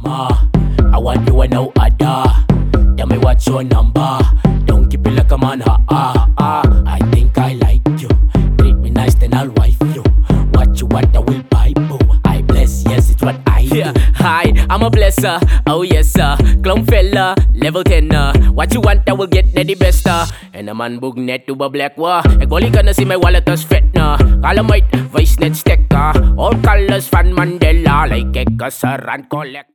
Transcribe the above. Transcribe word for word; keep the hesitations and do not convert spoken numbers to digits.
ah. I want you and no other. Tell me what's your number. Don't keep it like a man, ha ah ah. I think I like you. Treat me nice, then I'll wife you. What you want, I will buy, boo. I bless, yes, it's what I do. Yeah, hi, I'm a blesser. Oh yes, sir. Clown fella, level ten. Uh. What you want, I will get na the best. Uh. And a man bug net to a black wa. Egoli ka na si my wallet as fet na. Calamite, vice net sticker. All colors fan Mandela. Like Eka Saran collect.